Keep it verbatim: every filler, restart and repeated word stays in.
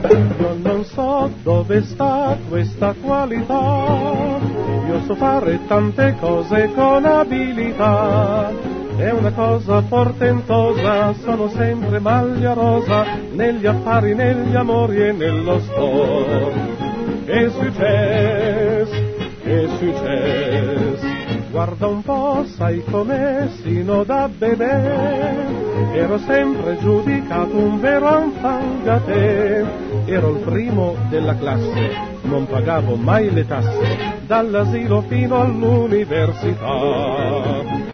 Io non so dove sta questa qualità, io so fare tante cose con abilità. È una cosa portentosa, sono sempre maglia rosa, negli affari, negli amori e nello sport. Che successo, che successo, guarda un po', sai com'è, sino da bebè. Ero sempre giudicato un vero enfant gâté, ero il primo della classe, non pagavo mai le tasse, dall'asilo fino all'università.